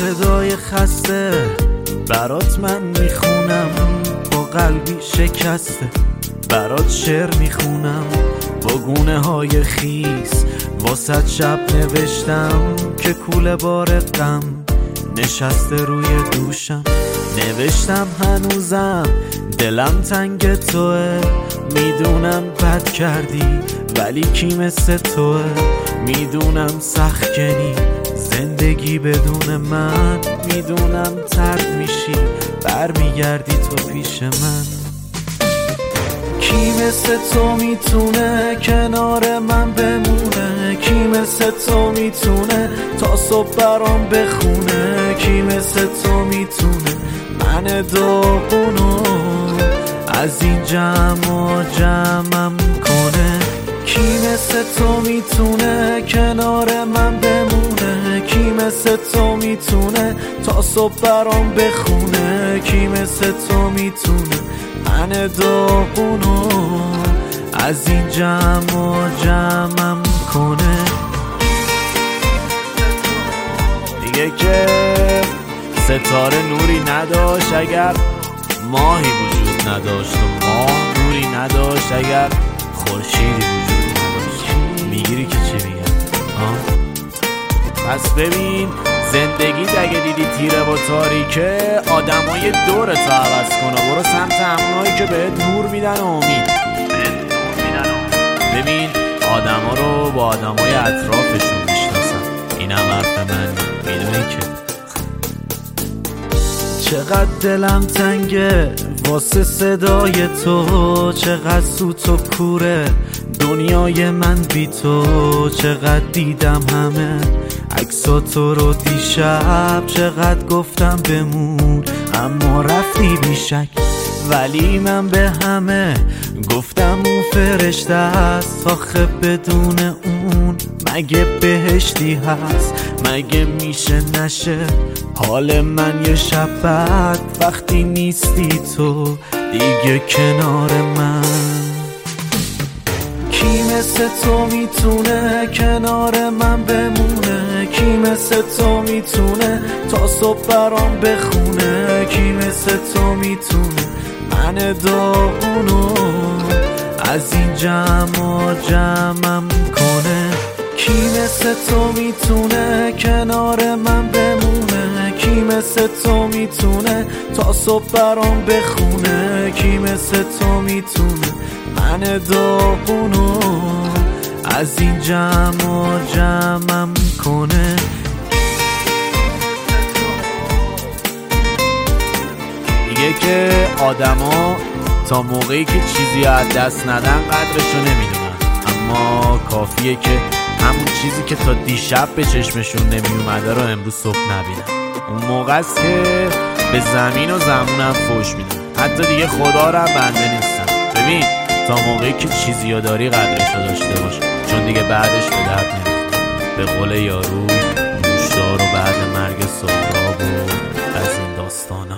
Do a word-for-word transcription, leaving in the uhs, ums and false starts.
صدای خسته برات من میخونم، با قلبی شکسته برات شعر میخونم، با گونه های خیس واسه شب نوشتم که کوله بار غم نشسته روی دوشم. نوشتم هنوزم دلم تنگ توه، میدونم بد کردی ولی کی مثل توه، میدونم سخت کنی زندگی بدون من، میدونم ترد میشی برمیگردی تو پیش من. کی مثل تو میتونه کنار من بمونه، کی مثل تو میتونه تا صبح برام بخونه، کی مثل تو میتونه من داغونو از این جمع و جمعم کنه، کی مثل تو میتونه کنار من بمونه، کی مثل تو میتونه تا صبح برام بخونه، کی مثل تو میتونه من داغونو از این جمع و جمعم کنه. دیگه که ستاره نوری نداشت اگر ماهی وجود نداشت و ماه نوری نداشت اگر خورشیدی وجود نداشت. میگیری که چه میگم؟ پس ببین زندگیت اگه دیدی تیره و تاریکه، آدمای دورت رو عوض کن و برو سمت همونایی که بهت نور میدن و امید. ببین آدما رو با آدمای اطرافشون میشناسن، اینم حرف من، میدونی که چقدر دلم تنگه واسه صدای تو، چقدر سوت و کوره دنیای من بی تو، چقدر دیدم همه عکسا تو رو دیشب، چقدر گفتم بمون اما رفتی بیشک، ولی من به همه گفتم اون فرشته است، آخه بدون اون مگه بهشتی هست، مگه میشه نشه حال من یه شب بعد وقتی نیستی تو دیگه کنار من. کی مثل تو میتونه کنار من بمونه، کی مثل تو میتونه تا صبح برام بخونه، کی مثل تو میتونه من داغونو از این جمع و جمعم کنه، کی مثل تو میتونه کنار من بمونه، کی مثل تو میتونه تا صبح برام بخونه، کی مثل تو میتونه من داغونو از این جمع و جمعم کنه. دیگه که آدما تا موقعی که چیزی از دست ندن قدرشو نمیدونن، اما کافیه که همون چیزی که تا دیشب به چشمشون نمیومده رو امروز صبح نبینن، اون موقع است که به زمین و زمونم فوش میدن، حتی دیگه خدا رو هم بنده نیستن. ببین تا موقعی که چیزی رو داری قدرشو داشته باش، چون دیگه بعدش به درد نمیخوره. به قول یارو گوشدار و بعد مرگ سهراب و از این داستانا.